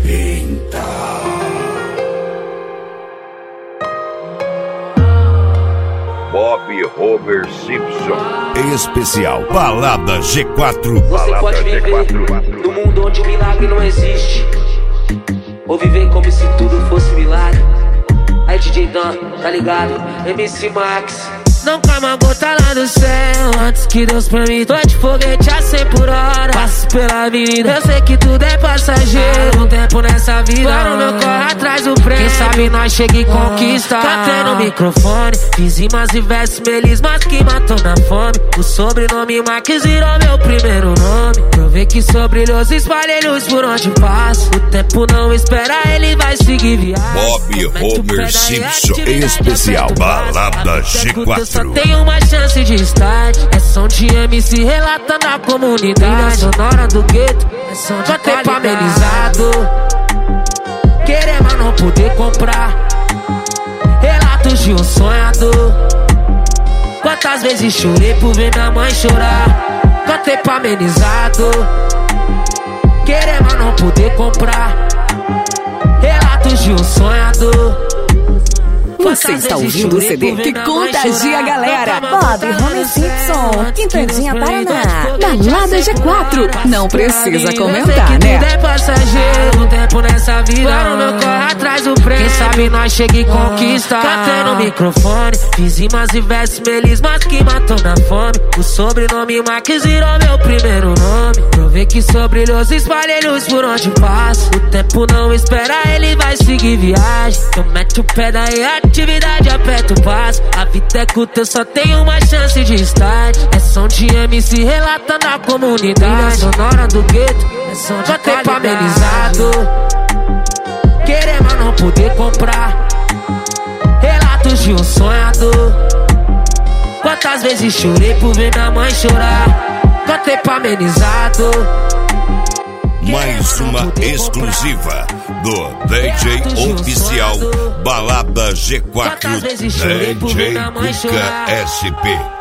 Eita. Bob Homer Simpson. Especial Balada G4. Você Balada pode viver G4. num mundo onde o milagre não existe, ou viver como se tudo fosse milagre. Aí DJ Dan, tá ligado? MC Max. Não cai uma gota lá do céu antes que Deus permita. Tô de foguete a 100 por hora, passo pela avenida. Eu sei que tudo é passageiro, um tempo nessa vida. Agora o meu corre atrás do prêmio. Quem sabe nós chega e conquista. Cantei no microfone, fiz rimas e versos melismas que matou na fome. O sobrenome Max virou meu primeiro nome. Provei que sou brilhoso, espalhei luz por onde passo. O tempo não espera, ele vai seguir viagem. Bob Homer Simpson. Especial Balada G4. Só tem uma chance de start. É som de MC relatando a comunidade. Trilha sonora do gueto, é som de tempo amenizado. Querer, mas não poder comprar. Relatos de um sonhador. Quantas vezes chorei por ver minha mãe chorar. Com tempo amenizado. Querer, mas não poder comprar. Relatos de um sonhador. Você está ouvindo o CD que contagia a galera. Bob Homer Simpson, Quintandinha, Paraná. Balada G4. Não precisa comentar, né? Tudo é passageiro, um tempo nessa vida. Agora o meu corre atrás do prêmio. Quem sabe nós chega e conquista. Cantei no microfone, fiz rimas e versos melismas que matou na fome. O sobrenome Max virou meu primeiro nome. Provei que sou brilhoso, espalhei luz por onde passo. O tempo não espera, ele vai seguir viagem. Eu meto o pé daí, atividade, aperto o passo. A vida é curta, eu só tenho uma chance de start. É som de MC relatando a comunidade. Trilha sonora do gueto, é som de tempo amenizado. Querer, mas não poder comprar. Relatos de um sonhador. Quantas vezes chorei por ver minha mãe chorar. Com tempo amenizado. Mais uma exclusiva do DJ Oficial Balada G4, DJ Cuca SP.